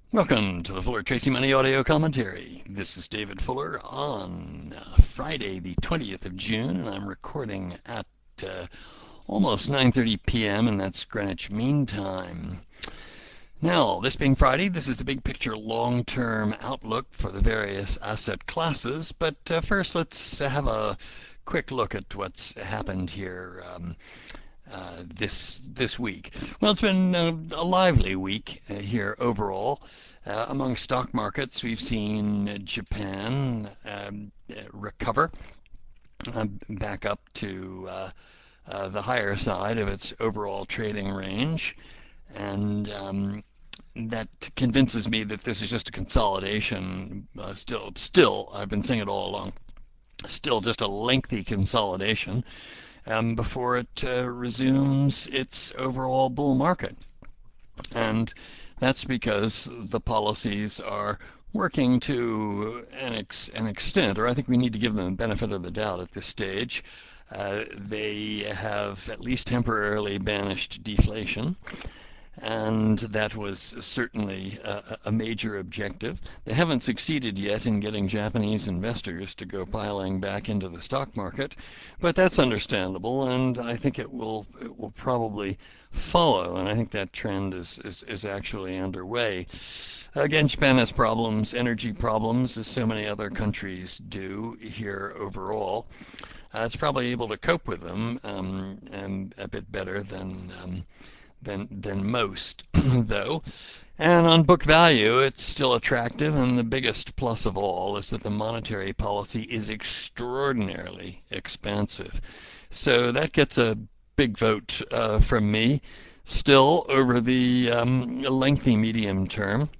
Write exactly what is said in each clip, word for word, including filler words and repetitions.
Welcome to the Fuller Tracy Money Audio Commentary. This is David Fuller on uh, Friday, the twentieth of June, and I'm recording at uh, almost nine thirty p m, and that's Greenwich Mean Time. Now, this being Friday, this is the big picture long-term outlook for the various asset classes, but uh, first let's have a quick look at what's happened here um, uh, this this week. Well, it's been a, a lively week uh, here overall. Uh, among stock markets, we've seen Japan um, recover uh, back up to uh, uh, the higher side of its overall trading range, and um, that convinces me that this is just a consolidation. Uh, still, still, I've been saying it all along. Still, just a lengthy consolidation um, before it uh, resumes its overall bull market. And that's because the policies are working to an, ex- an extent, or I think we need to give them the benefit of the doubt at this stage. Uh, they have at least temporarily banished deflation, and that was certainly a, a major objective. They haven't succeeded yet in getting Japanese investors to go piling back into the stock market, but that's understandable, and I think it will it will probably follow, and I think that trend is, is, is actually underway. Again, Japan has problems, energy problems, as so many other countries do here overall. Uh, it's probably able to cope with them um, and a bit better than um, than than most, though. And on book value, it's still attractive, and the biggest plus of all is that the monetary policy is extraordinarily expansive. So that gets a big vote uh, from me, still over the um, lengthy medium term.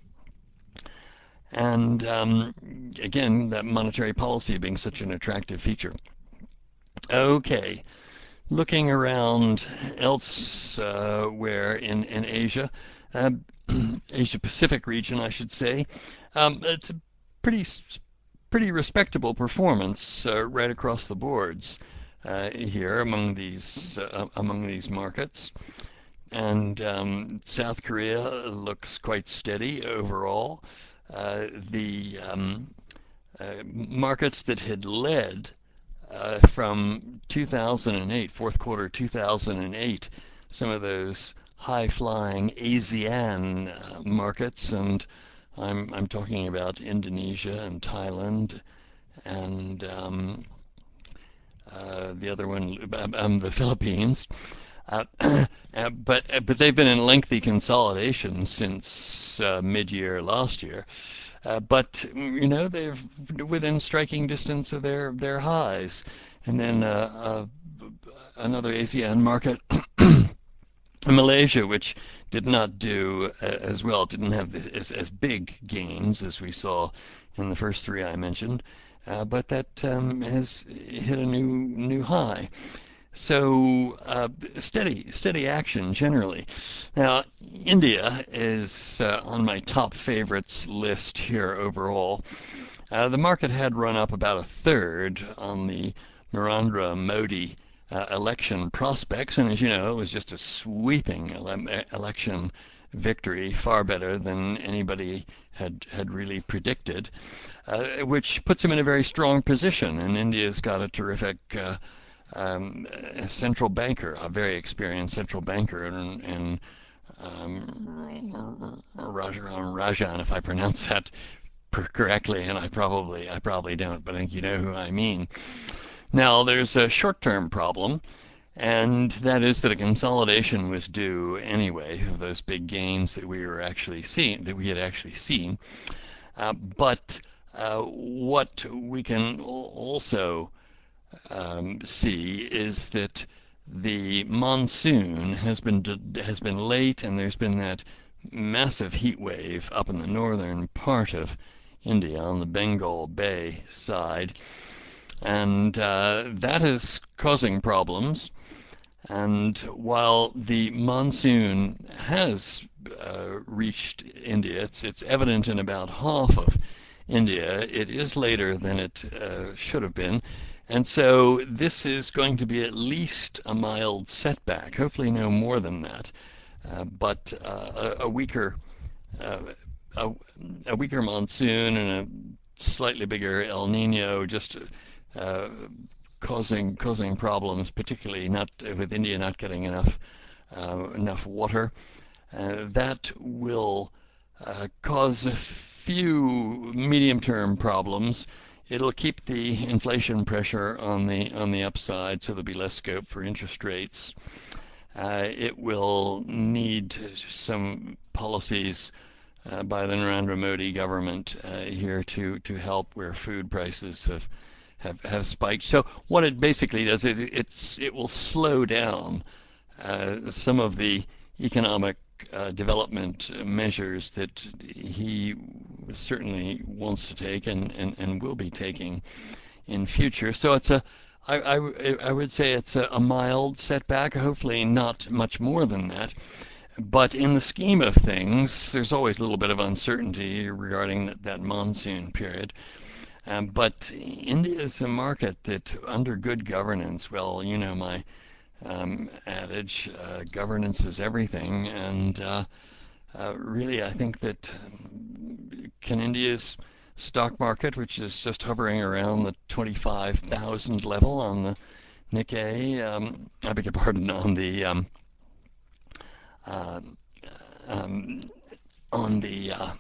And um, again, that monetary policy being such an attractive feature. Okay, looking around elsewhere in, in Asia, uh, Asia Pacific region, I should say, um, it's a pretty pretty respectable performance uh, right across the boards uh, here among these uh, among these markets. And um, South Korea looks quite steady overall. Uh, the um, uh, markets that had led uh, from two thousand eight, fourth quarter two thousand eight, some of those high-flying ASEAN uh, markets, and I'm I'm talking about Indonesia and Thailand and um, uh, the other one, um, the Philippines. Uh, uh, but uh, but they've been in lengthy consolidation since uh, mid-year last year. Uh, but you know they're within striking distance of their their highs. And then uh, uh, another ASEAN market, Malaysia, which did not do uh, as well, didn't have this, as, as big gains as we saw in the first three I mentioned, uh, but that um, has hit a new new high. So uh, steady, steady action generally. Now, India is uh, on my top favorites list here overall. Uh, the market had run up about a third on the Narendra Modi uh, election prospects, and as you know, it was just a sweeping ele- election victory, far better than anybody had had really predicted, uh, which puts him in a very strong position. And India's got a terrific uh, um, central banker, a very experienced central banker, and, and um, Rajaram Rajan, if I pronounce that correctly, and I probably I probably don't, but I think you know who I mean. Now, there's a short-term problem, and that is that a consolidation was due anyway of those big gains that we were actually seeing, that we had actually seen. Uh, but uh, what we can also um, see is that the monsoon has been has been late, and there's been that massive heat wave up in the northern part of India on the Bengal Bay side, and uh, that is causing problems. And while the monsoon has uh, reached India, it's it's evident in about half of India. It is later than it uh, should have been, and so this is going to be at least a mild setback. Hopefully, no more than that, uh, but uh, a, a weaker uh, a, a weaker monsoon and a slightly bigger El Nino just uh, causing causing problems, particularly not with India not getting enough uh, enough water. Uh, that will uh, cause a few medium-term problems. It'll keep the inflation pressure on the on the upside, so there'll be less scope for interest rates. Uh, it will need some policies uh, by the Narendra Modi government uh, here to to help where food prices have have, have spiked. So what it basically does is it, it's it will slow down uh, some of the economic uh, development measures that he certainly wants to take and, and, and will be taking in future. So it's a I, I, I would say it's a, a mild setback, hopefully not much more than that. But in the scheme of things, there's always a little bit of uncertainty regarding that, that monsoon period. Um, but India is a market that, under good governance, well, you know my um, adage, uh, governance is everything, and uh, uh, really I think that um, can India's stock market, which is just hovering around the twenty-five thousand level on the Nikkei, um, I beg your pardon, on the um, uh, um, on the uh,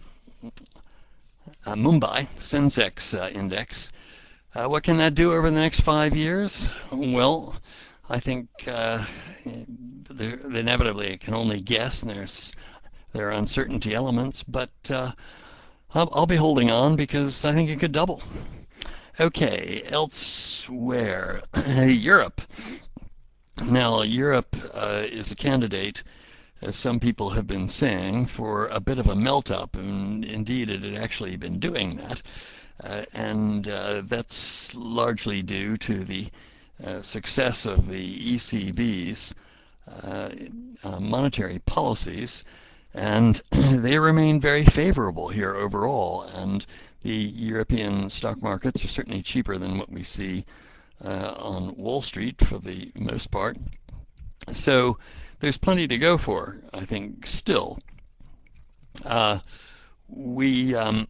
uh, Mumbai Sensex uh, index. Uh, what can that do over the next five years? Well, I think uh, inevitably it can only guess, and there's there are uncertainty elements, but uh, I'll, I'll be holding on because I think it could double. Okay, elsewhere, Europe. Now, Europe uh, is a candidate, as some people have been saying, for a bit of a melt-up, and indeed it had actually been doing that. Uh, and uh, that's largely due to the uh, success of the E C B's uh, uh, monetary policies, and they remain very favorable here overall. And the European stock markets are certainly cheaper than what we see uh, on Wall Street for the most part. So there's plenty to go for, I think, still. Uh, we um,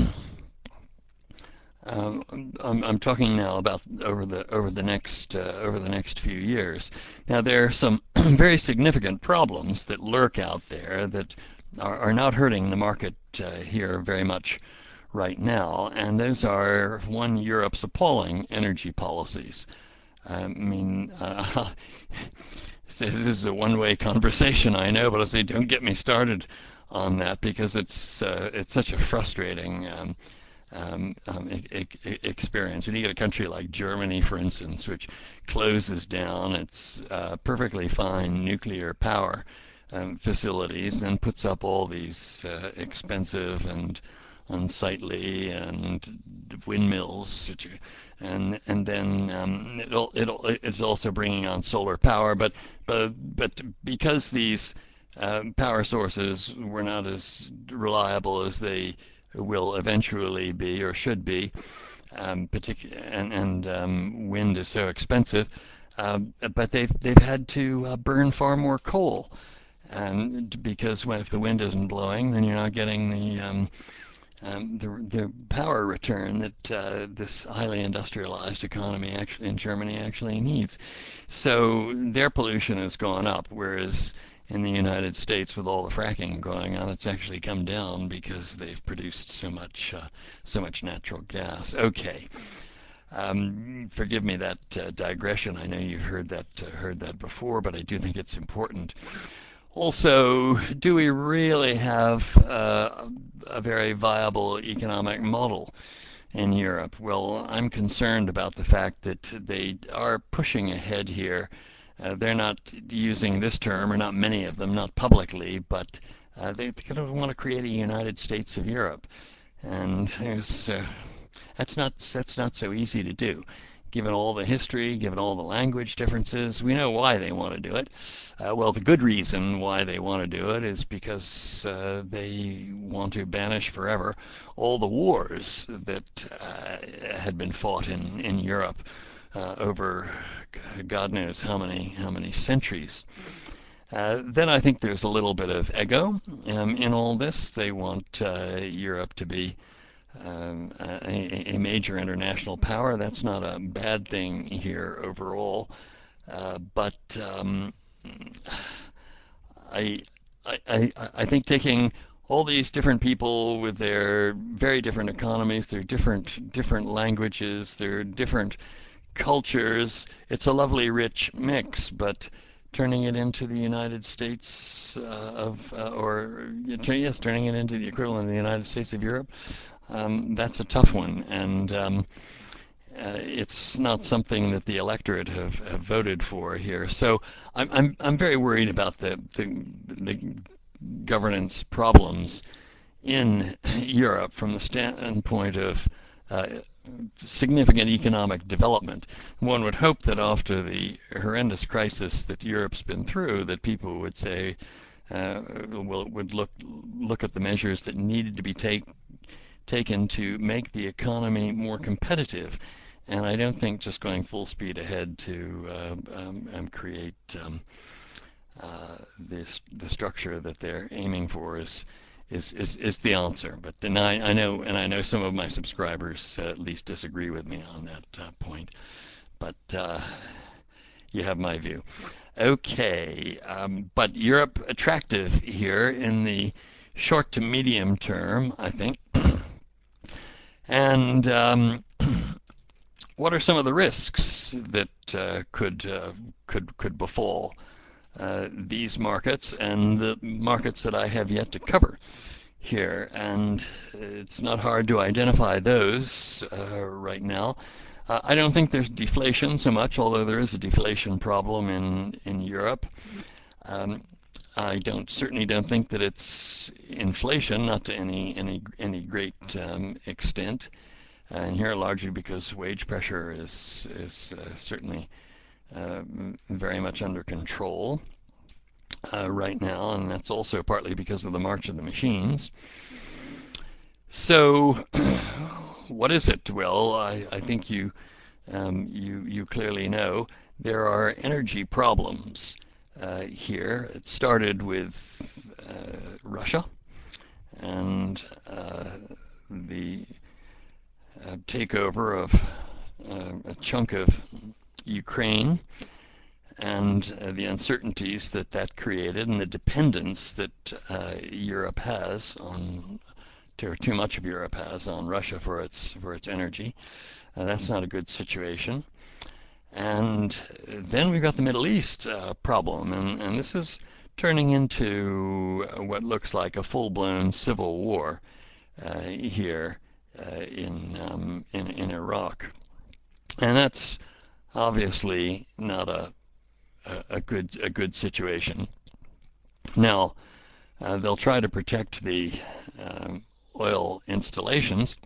Um, I'm, I'm talking now about over the over the next uh, over the next few years. Now there are some very significant problems that lurk out there that are, are not hurting the market uh, here very much right now, and those are one, Europe's appalling energy policies. I mean, uh, this is a one-way conversation, I know, but I say don't get me started on that because it's uh, it's such a frustrating. Um, um, um, e- e- experience. When you get a country like Germany, for instance, which closes down its uh, perfectly fine nuclear power um, facilities, then puts up all these uh, expensive and unsightly and windmills, and and then um, it'll, it'll it's also bringing on solar power, but but but because these uh, power sources were not as reliable as they will eventually be or should be, um, particular and, and um, wind is so expensive, uh, but they've they've had to uh, burn far more coal, and because when, if the wind isn't blowing, then you're not getting the um, um, the, the power return that uh, this highly industrialized economy actually in Germany actually needs. So their pollution has gone up, whereas in the United States, with all the fracking going on, it's actually come down because they've produced so much uh, so much natural gas. Okay. Um, forgive me that uh, digression. I know you've heard that uh, heard that before, but I do think it's important. Also, do we really have uh, a very viable economic model in Europe? Well, I'm concerned about the fact that they are pushing ahead here. Uh, they're not using this term, or not many of them, not publicly, but uh, they kind of want to create a United States of Europe, and there's uh, that's not that's not so easy to do. Given all the history, given all the language differences, we know why they want to do it. Uh, well, the good reason why they want to do it is because uh, they want to banish forever all the wars that uh, had been fought in, in Europe uh, over God knows how many how many centuries. Uh, then I think there's a little bit of ego um, in all this. They want uh, Europe to be um, a, a major international power. That's not a bad thing here overall. Uh, but um, I, I, I, I think taking all these different people with their very different economies, their different different languages, their different cultures, it's a lovely rich mix, but turning it into the United States uh, of, uh, or yes, turning it into the equivalent of the United States of Europe, um, that's a tough one, and um, uh, it's not something that the electorate have, have voted for here. So I'm I'm I'm very worried about the the, the governance problems in Europe from the standpoint of uh, significant economic development. One would hope that after the horrendous crisis that Europe's been through, that people would say, uh, will, would look look at the measures that needed to be take, taken to make the economy more competitive. And I don't think just going full speed ahead to uh, um, um, create um, uh, this the structure that they're aiming for is is is, is the answer. But then I, I know, and I know some of my subscribers uh, at least disagree with me on that uh, point. But uh, you have my view. Okay, um, but Europe attractive here in the short to medium term, I think. And um, what are some of the risks that uh, could uh, could could befall uh, these markets and the markets that I have yet to cover here? And it's not hard to identify those uh, right now. Uh, I don't think there's deflation so much, although there is a deflation problem in in Europe. Um, I don't certainly don't think that it's inflation, not to any any any great um, extent, and here largely because wage pressure is is uh, certainly uh, very much under control uh, right now, and that's also partly because of the march of the machines. So, what is it? Well, I, I think you um, you you clearly know there are energy problems uh, here. It started with uh, Russia and uh, the uh, takeover of uh, a chunk of Ukraine and uh, the uncertainties that that created and the dependence that uh, Europe has on, or too much of Europe has on Russia for its for its energy. Uh, that's not a good situation. And then we've got the Middle East uh, problem, and, and this is turning into what looks like a full-blown civil war uh, here uh, in, um, in in Iraq, and that's obviously not a a, a good a good situation. Now uh, they'll try to protect the um, oil installations,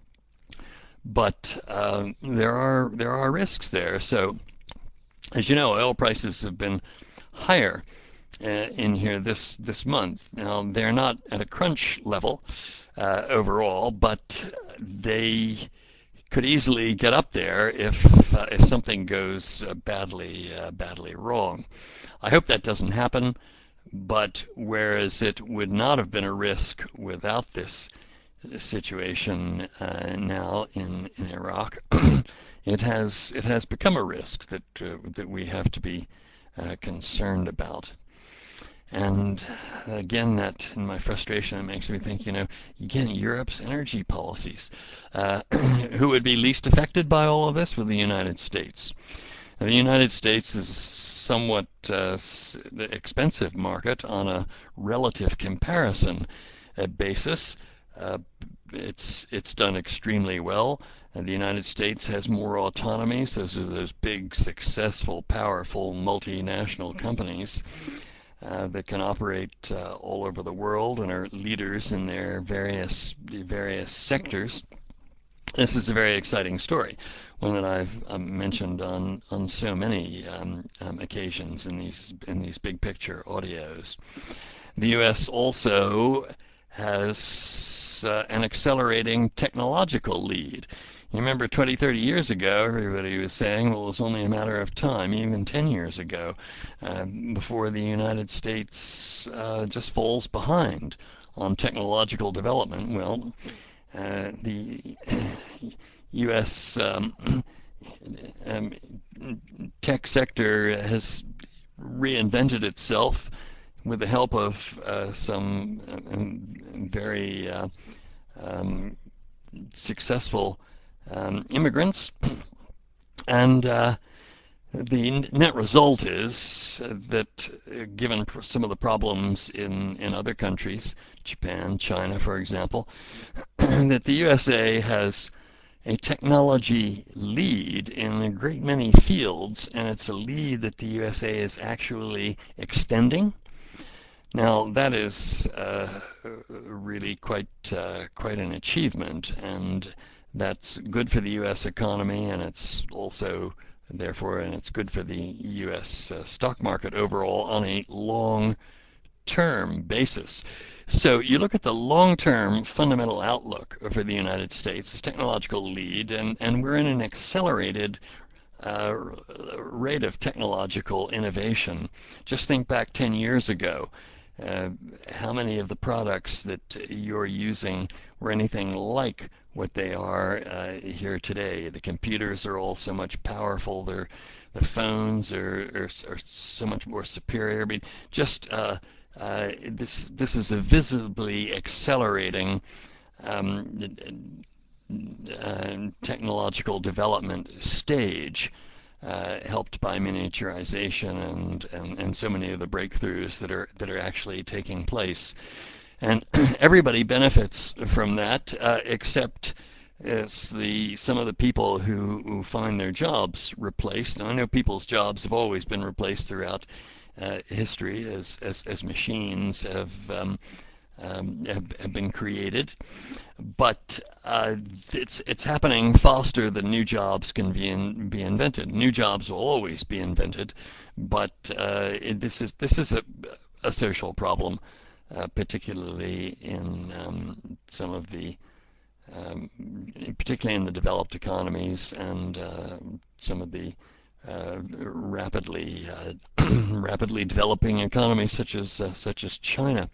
but um, there are there are risks there. So as you know, oil prices have been higher uh, in here this this month. Now they're not at a crunch level uh, overall, but they could easily get up there if uh, if something goes uh, badly uh, badly wrong. I hope that doesn't happen, but whereas it would not have been a risk without this situation uh, now in, in Iraq, it has it has become a risk that uh, that we have to be uh, concerned about. And again, that in my frustration, it makes me think, you know, again, Europe's energy policies. Uh, who would be least affected by all of this? Well, the United States. Now, the United States is somewhat uh, expensive market on a relative comparison uh, basis. Uh, it's it's done extremely well. And the United States has more autonomies. Those are those big, successful, powerful multinational companies uh, that can operate uh, all over the world and are leaders in their various various sectors. This is a very exciting story, one that I've um, mentioned on on so many um, um, occasions in these in these big picture audios. The U S also has uh, an accelerating technological lead You remember twenty, thirty years ago, everybody was saying, well, it's only a matter of time, even ten years ago, uh, before the United States uh, just falls behind on technological development. Well, uh, the U S um, um, tech sector has reinvented itself with the help of uh, some uh, very uh, um, successful um, immigrants, and uh, the net result is that, uh, given some of the problems in, in other countries, Japan, China, for example, that the U S A has a technology lead in a great many fields, and it's a lead that the U S A is actually extending. Now, that is uh, really quite uh, quite an achievement, and that's good for the U S economy, and it's also, therefore, and it's good for the U S uh, stock market overall on a long-term basis. So you look at the long-term fundamental outlook for the United States, its technological lead, and, and we're in an accelerated uh, rate of technological innovation. Just think back ten years ago. Uh, how many of the products that you're using were anything like what they are uh, here today? The computers are all so much powerful. They're, the phones are, are, are so much more superior. I mean, just uh, uh, this this is a visibly accelerating um, uh, technological development stage, uh, helped by miniaturization and, and, and so many of the breakthroughs that are that are actually taking place. And everybody benefits from that, uh, except it's the some of the people who, who find their jobs replaced. Now, I know people's jobs have always been replaced throughout uh, history as, as as machines have um, um, have, have been created, but uh, it's it's happening faster than new jobs can be in, be invented. New jobs will always be invented, but uh, it, this is this is a, a social problem, uh, particularly in um, some of the um, particularly in the developed economies and uh, some of the uh, rapidly uh, rapidly developing economies such as uh, such as China.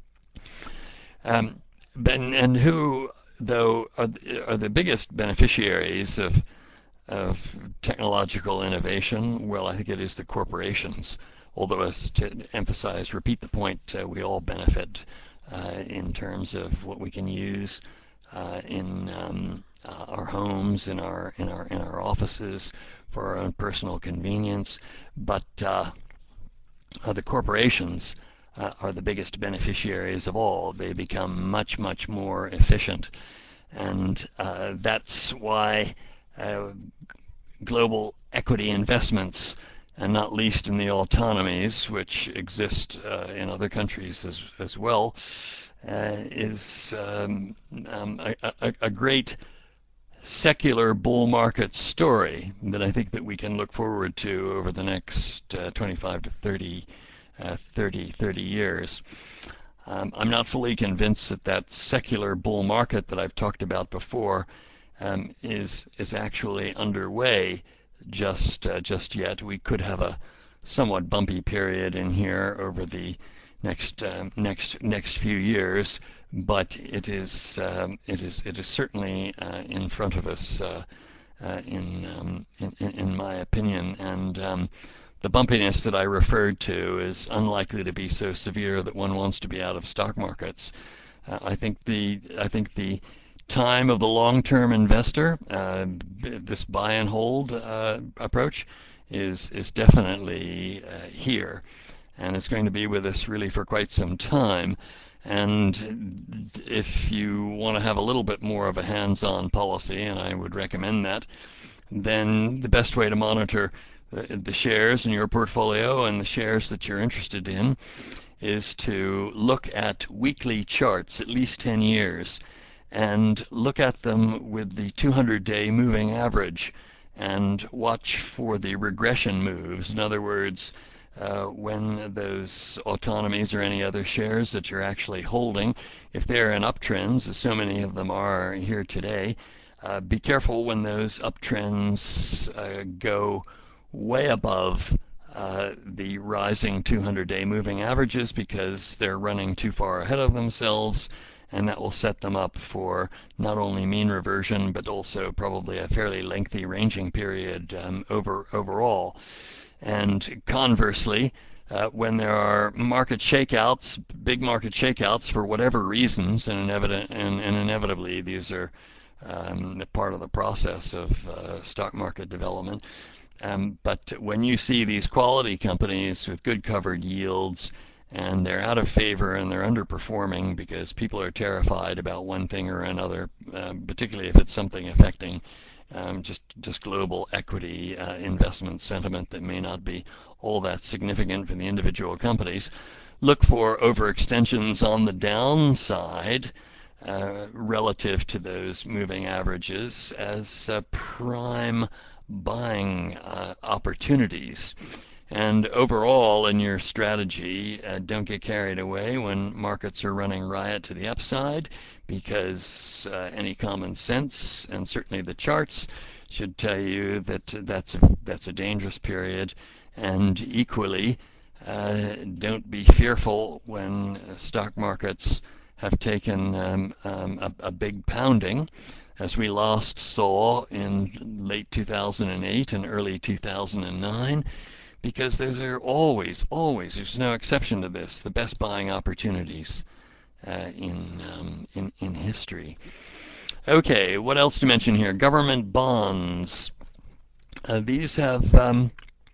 Um, and, and who, though, are, are the biggest beneficiaries of of technological innovation? Well, I think it is the corporations. Although, as to emphasize, repeat the point, uh, we all benefit uh, in terms of what we can use uh, in um, uh, our homes, in our in our in our offices, for our own personal convenience. But uh, uh, the corporations uh, are the biggest beneficiaries of all. They become much much more efficient, and uh, that's why uh, global equity investments, and not least in the autonomies, which exist uh, in other countries as, as well, uh, is um, um, a, a, a great secular bull market story that I think that we can look forward to over the next uh, twenty-five to thirty, uh, thirty, thirty years. Um, I'm not fully convinced that that secular bull market that I've talked about before um, is is actually underway just uh, just yet. We could have a somewhat bumpy period in here over the next um, next next few years, but it is um, it is it is certainly uh, in front of us, uh, uh, in, um, in in my opinion. And um, the bumpiness that I referred to is unlikely to be so severe that one wants to be out of stock markets. Uh, I think the I think the time of the long-term investor, uh, this buy and hold uh, approach, is is definitely uh, here, and it's going to be with us really for quite some time. And if you want to have a little bit more of a hands-on policy, and I would recommend that, then the best way to monitor the, the shares in your portfolio and the shares that you're interested in is to look at weekly charts, at least ten years, and look at them with the two hundred day moving average and watch for the regression moves. In other words, uh, when those autonomies or any other shares that you're actually holding, if they're in uptrends, as so many of them are here today, Uh, be careful when those uptrends uh, go way above uh, the rising two hundred day moving averages, because they're running too far ahead of themselves, and that will set them up for not only mean reversion but also probably a fairly lengthy ranging period um, over overall. And conversely, uh, when there are market shakeouts, big market shakeouts for whatever reasons, and, inevit- and, and inevitably these are um, part of the process of uh, stock market development. Um, but when you see these quality companies with good covered yields and they're out of favor and they're underperforming because people are terrified about one thing or another, uh, particularly if it's something affecting um, just just global equity uh, investment sentiment that may not be all that significant for the individual companies, look for overextensions on the downside uh, relative to those moving averages as uh, prime buying uh, opportunities. And overall, in your strategy, uh, don't get carried away when markets are running riot to the upside, because uh, any common sense, and certainly the charts, should tell you that that's a, that's a dangerous period. And equally, uh, don't be fearful when stock markets have taken um, um, a, a big pounding, as we last saw in late two thousand eight and early two thousand nine, because those are always, always, there's no exception to this, the best buying opportunities uh, in, um, in in history. Okay, what else to mention here? Government bonds. Uh, these have, um,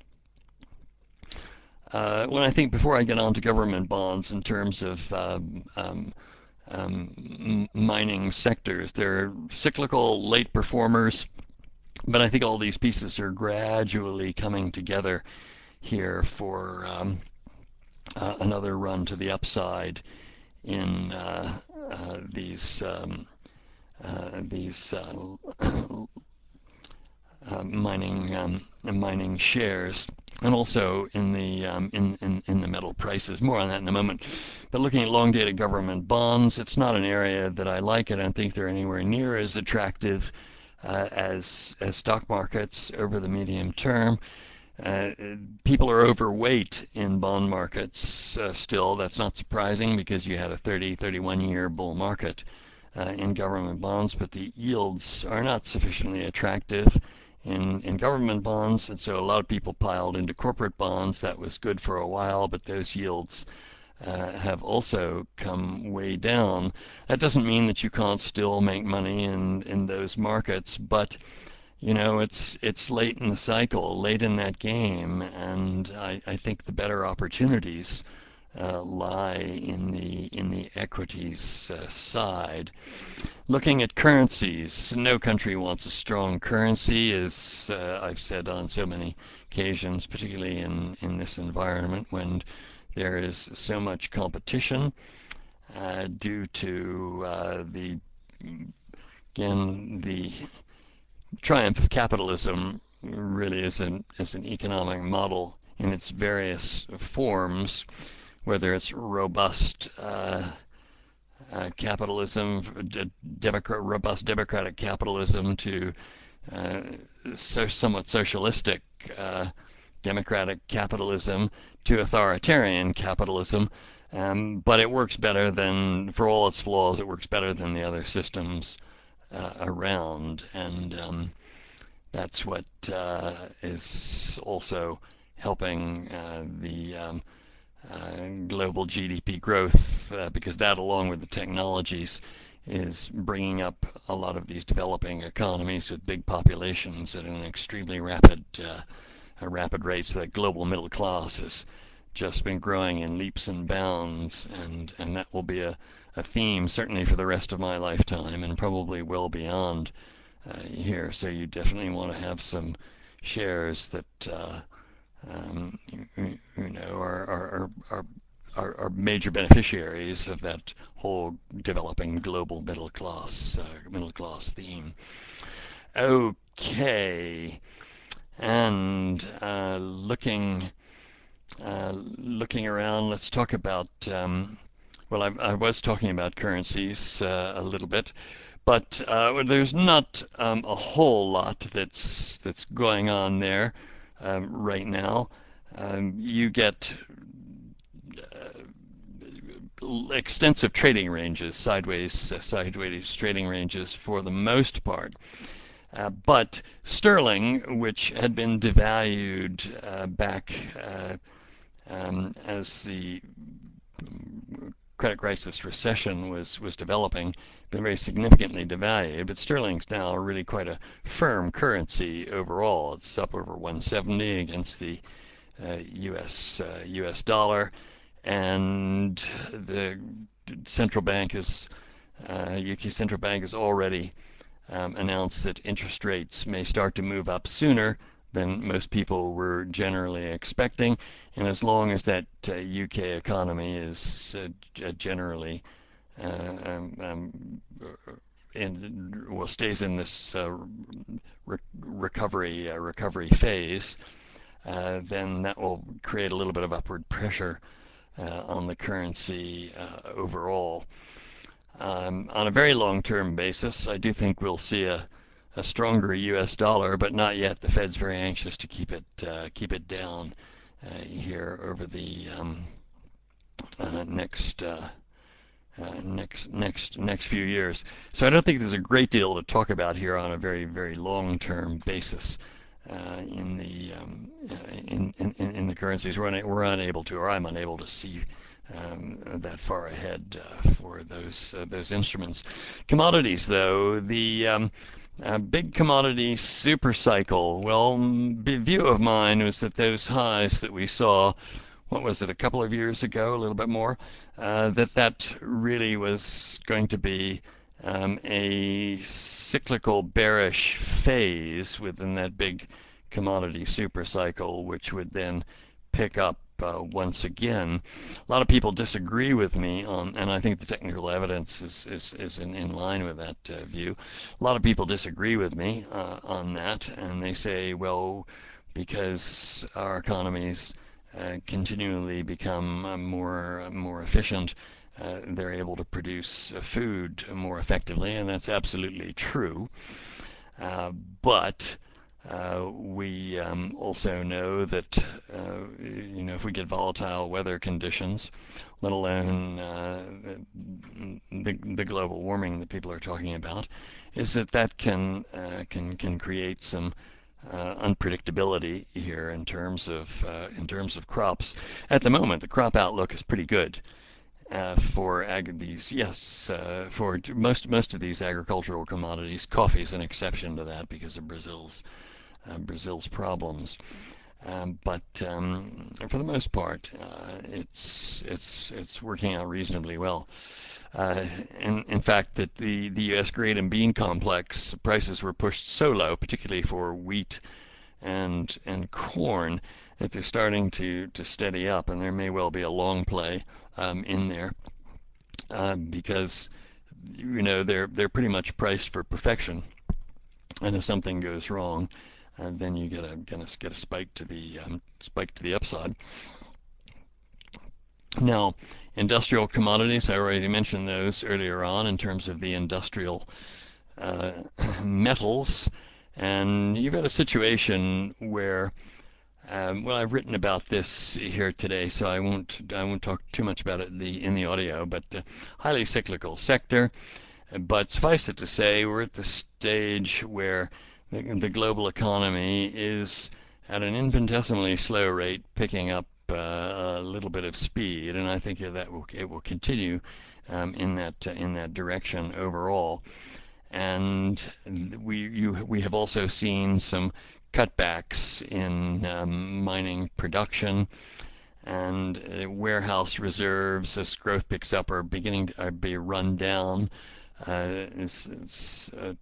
uh, when I think before I get on to government bonds in terms of um, um, um, mining sectors, they're cyclical late performers, but I think all these pieces are gradually coming together here for um, uh, another run to the upside in uh, uh, these um, uh, these uh, uh, mining um, mining shares, and also in the um, in, in in the metal prices. More on that in a moment. But looking at long-dated government bonds, it's not an area that I like. I don't think they're anywhere near as attractive uh, as as stock markets over the medium term. Uh, people are overweight in bond markets uh, still. That's not surprising, because you had a thirty, thirty-one year bull market uh, in government bonds, but the yields are not sufficiently attractive in, in government bonds, and so a lot of people piled into corporate bonds. That was good for a while, but those yields uh, have also come way down. That doesn't mean that you can't still make money in, in those markets, but you know, it's it's late in the cycle, late in that game, and I, I think the better opportunities uh, lie in the in the equities uh, side. Looking at currencies, no country wants a strong currency, as uh, I've said on so many occasions, particularly in, in this environment when there is so much competition uh, due to uh, the again the triumph of capitalism really is an, is an economic model in its various forms, whether it's robust uh, uh, capitalism, de- democrat, robust democratic capitalism, to uh, so somewhat socialistic uh, democratic capitalism, to authoritarian capitalism. Um, but it works better than, for all its flaws, it works better than the other systems uh, around, and um, that's what uh, is also helping uh, the um, uh, global G D P growth, uh, because that, along with the technologies, is bringing up a lot of these developing economies with big populations at an extremely rapid uh, a rapid rate. So that global middle class has just been growing in leaps and bounds, and and that will be a, a theme certainly for the rest of my lifetime, and probably well beyond uh, here. So you definitely want to have some shares that uh, um, you, you know are are, are are are major beneficiaries of that whole developing global middle class uh, middle class theme. Okay, and uh, looking uh, looking around, let's talk about. Um, well, I, I was talking about currencies uh, a little bit, but uh, there's not um, a whole lot that's that's going on there um, right now. Um, you get extensive trading ranges, sideways uh, sideways trading ranges for the most part. Uh, but sterling, which had been devalued uh, back uh, um, as the credit crisis recession was, was developing, been very significantly devalued, but sterling's now really quite a firm currency overall. It's up over one seventy against the uh, U S uh, U S dollar, and the central bank is uh, U K central bank has already um, announced that interest rates may start to move up sooner than most people were generally expecting. And as long as that uh, U K economy is uh, generally uh, um, um, in, well, stays in this uh, re- recovery uh, recovery phase, uh, then that will create a little bit of upward pressure uh, on the currency uh, overall. Um, on a very long-term basis, I do think we'll see a, a stronger U S dollar, but not yet. The Fed's very anxious to keep it uh, keep it down uh, here over the um, uh, next uh, uh, next next next few years. So I don't think there's a great deal to talk about here on a very very long-term basis. Uh, in the um, uh, in, in in the currencies, we're, una- we're unable to, or I'm unable to see um, that far ahead uh, for those uh, those instruments. Commodities, though, the um, uh, big commodity super cycle. Well, b- view of mine was that those highs that we saw, what was it, a couple of years ago, a little bit more, uh, that that really was going to be um, a cyclical bearish phase within that big commodity super cycle, which would then pick up uh, once again. A lot of people disagree with me on, and I think the technical evidence is, is, is in, in line with that uh, view. A lot of people disagree with me uh, on that, and they say, well, because our economies uh, continually become uh, more more efficient, uh, they're able to produce uh, food more effectively, and that's absolutely true. Uh, but uh, we um, also know that uh, you know if we get volatile weather conditions, let alone uh, the, the global warming that people are talking about, is that that can uh, can can create some uh, unpredictability here in terms of uh, in terms of crops. At the moment, the crop outlook is pretty good uh, for ag- these. Yes, uh, for most most of these agricultural commodities. Coffee is an exception to that because of Brazil's uh, Brazil's problems. Um, but um, for the most part, uh, it's it's it's working out reasonably well. Uh, in, in fact, that the, the U S grain and bean complex prices were pushed so low, particularly for wheat and and corn, that they're starting to, to steady up, and there may well be a long play um, in there uh, because you know they're they're pretty much priced for perfection, and if something goes wrong, uh, then you get a gonna get a spike to the um, spike to the upside. Now, industrial commodities, I already mentioned those earlier on in terms of the industrial uh, metals. And you've got a situation where, um, well, I've written about this here today, so I won't I won't talk too much about it in the, in the audio, but uh, highly cyclical sector. But suffice it to say, we're at the stage where the, the global economy is at an infinitesimally slow rate picking up uh, a little bit of speed, and I think that will, it will continue um, in that uh, in that direction overall. And we you, we have also seen some cutbacks in um, mining production, and uh, warehouse reserves as growth picks up are beginning to uh, be run down. Uh, it's, it's uh,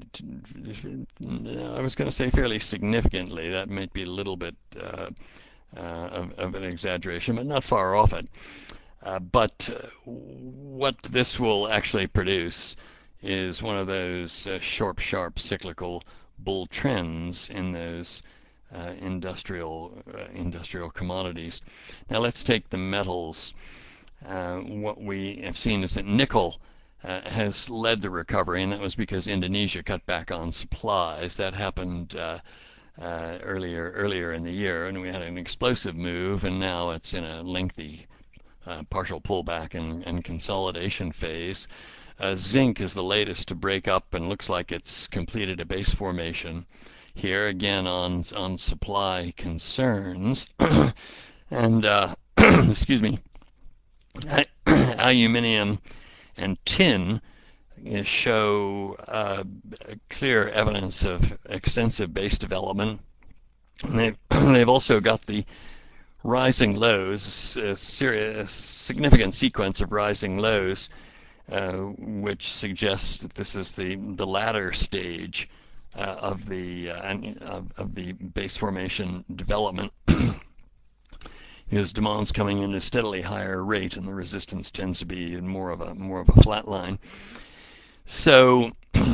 I was going to say fairly significantly. That might be a little bit uh, uh, of, of an exaggeration, but not far off it. Uh, but uh, what this will actually produce is one of those uh, sharp, sharp cyclical bull trends in those uh, industrial uh, industrial commodities. Now let's take the metals. Uh, what we have seen is that nickel uh, has led the recovery, and that was because Indonesia cut back on supplies. That happened uh, uh, earlier earlier in the year, and we had an explosive move, and now it's in a lengthy uh, partial pullback and, and consolidation phase. Uh, zinc is the latest to break up and looks like it's completed a base formation here again on on supply concerns. And uh, excuse me, aluminium and tin show uh, clear evidence of extensive base development. And they've, they've also got the rising lows, a serious, significant sequence of rising lows, uh, which suggests that this is the, the latter stage uh, of the uh, of, of the base formation development. Because demand's coming in at a steadily higher rate, and the resistance tends to be in more of a more of a flat line. So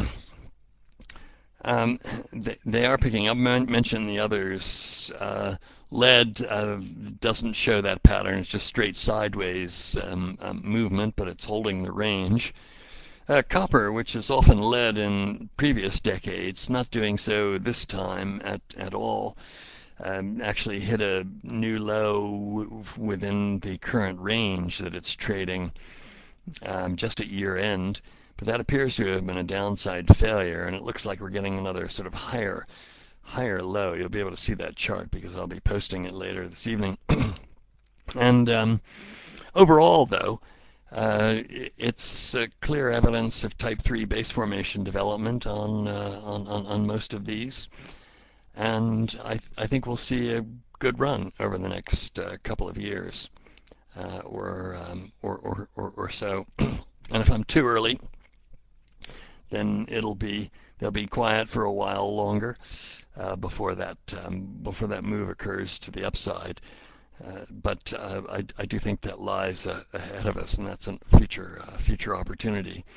um, they, they are picking up. I mentioned the others. Uh, lead uh, doesn't show that pattern. It's just straight sideways um, um, movement, but it's holding the range. Uh, copper, which is often led in previous decades, not doing so this time at, at all. Um, actually hit a new low within the current range that it's trading um, just at year end, but that appears to have been a downside failure, and it looks like we're getting another sort of higher higher low. You'll be able to see that chart because I'll be posting it later this evening. And um, overall, though, uh, it's uh, clear evidence of type three base formation development on, uh, on, on, on most of these. And I, I think we'll see a good run over the next uh, couple of years uh, or, um, or, or, or, or so. And if I'm too early, then it'll be they'll be quiet for a while longer uh, before that um, before that move occurs to the upside. Uh, but uh, I, I do think that lies uh, ahead of us, and that's a future uh, future opportunity.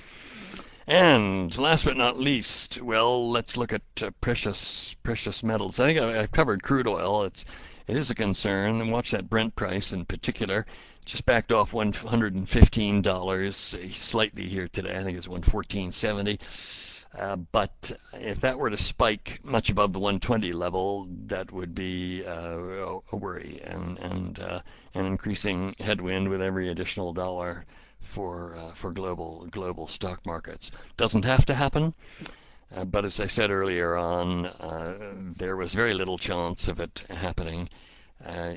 And last but not least, well, let's look at uh, precious precious metals. I think I, I've covered crude oil. It's it is a concern, and watch that Brent price in particular. Just backed off one hundred fifteen dollars slightly here today. I think it's one fourteen seventy. Uh, but if that were to spike much above the one twenty level, that would be uh, a worry and and uh, an increasing headwind with every additional dollar for uh, for global global stock markets. Doesn't have to happen, uh, but as I said earlier on, uh, there was very little chance of it happening uh,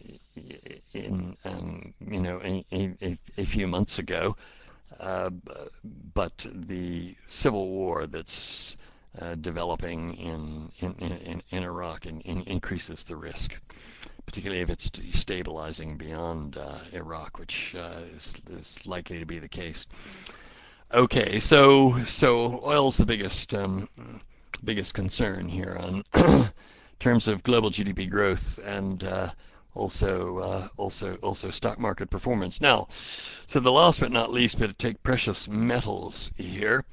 in um, you know a, a, a few months ago. Uh, but the civil war that's uh, developing in in, in, in Iraq in, in increases the risk, particularly if it's destabilizing beyond uh, Iraq, which uh, is, is likely to be the case. Okay, so so oil's the biggest um, biggest concern here on terms of global G D P growth and uh, also uh, also also stock market performance. Now, so the last but not least, but to take precious metals here.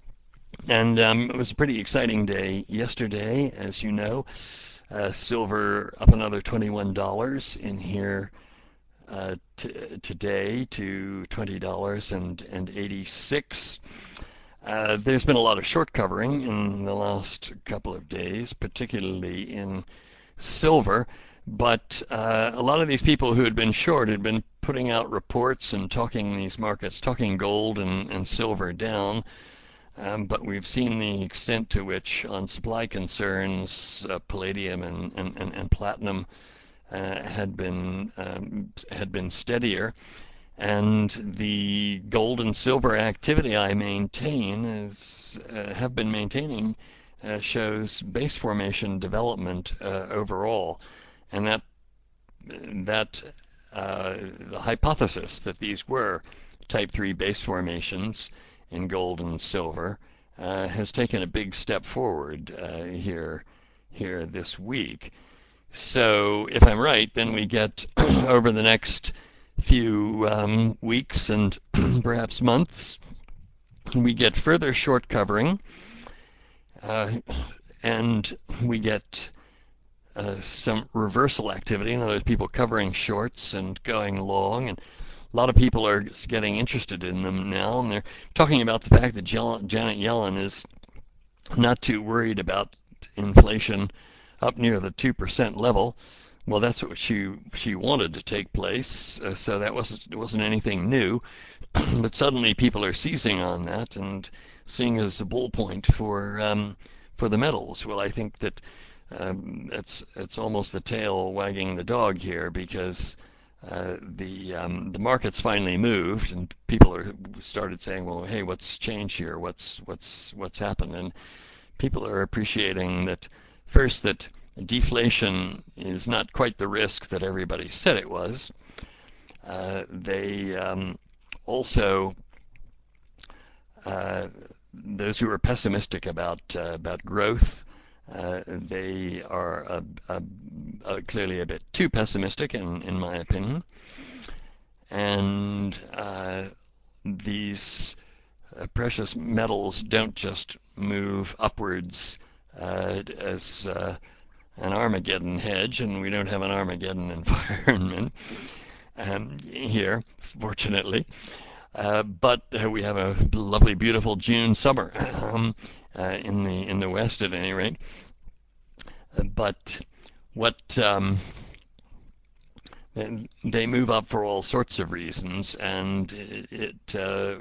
And um, it was a pretty exciting day yesterday, as you know. Uh, silver up another twenty-one dollars in here uh, t- today to twenty dollars and eighty-six. Uh, there's been a lot of short covering in the last couple of days, particularly in silver. But uh, a lot of these people who had been short had been putting out reports and talking these markets, talking gold and, and silver down. Um, but we've seen the extent to which, on supply concerns, uh, palladium and, and, and, and platinum uh, had been um, had been steadier, and the gold and silver activity I maintain is uh, have been maintaining uh, shows base formation development uh, overall, and that that uh, the hypothesis that these were type three base formations in gold and silver uh, has taken a big step forward uh, here here this week. So if I'm right, then we get over the next few um, weeks and perhaps months, we get further short covering, uh, and we get uh, some reversal activity. In other words, people covering shorts and going long, and a lot of people are getting interested in them now, and they're talking about the fact that Janet Yellen is not too worried about inflation up near the two percent level. Well, that's what she she wanted to take place, uh, so that wasn't it wasn't anything new. But suddenly people are seizing on that and seeing it as a bull point for um, for the metals. Well, I think that um, it's it's almost the tail wagging the dog here, because uh, the um, the market's finally moved and people are started saying, well, hey, what's changed here? What's what's what's happened? And people are appreciating that first, that deflation is not quite the risk that everybody said it was. Uh, they um, also uh, those who are pessimistic about uh, about growth, uh, they are a, a, a clearly a bit too pessimistic, in in my opinion. And uh, these uh, precious metals don't just move upwards uh, as uh, an Armageddon hedge, and we don't have an Armageddon environment um, here, fortunately. Uh, but uh, we have a lovely, beautiful June summer um, uh, in the in the West, at any rate. Uh, but what um, they move up for all sorts of reasons, and it, it uh,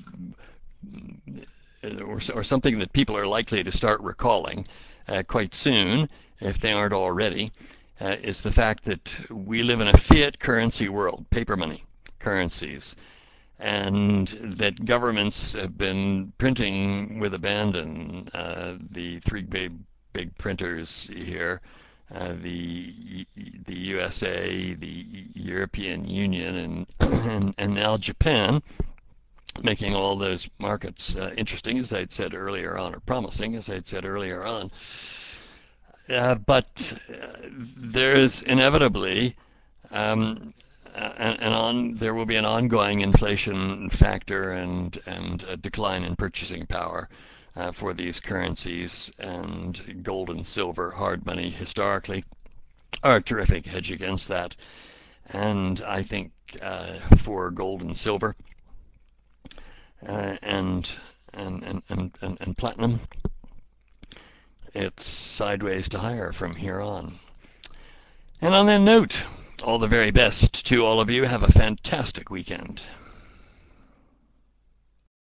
or, or something that people are likely to start recalling uh, quite soon, if they aren't already, uh, is the fact that we live in a fiat currency world, paper money currencies, and that governments have been printing with abandon. Uh, the three big, big printers here, uh, the the U S A, the European Union, and and, and now Japan, making all those markets uh, interesting, as I'd said earlier on, or promising, as I'd said earlier on. Uh, but uh, there's inevitably um, and, and on there will be an ongoing inflation factor and and a decline in purchasing power uh, for these currencies, and gold and silver, hard money historically, are a terrific hedge against that. And I think uh, for gold and silver uh, and, and, and, and, and, and platinum, it's sideways to higher from here on. And on that note, all the very best to all of you. Have a fantastic weekend.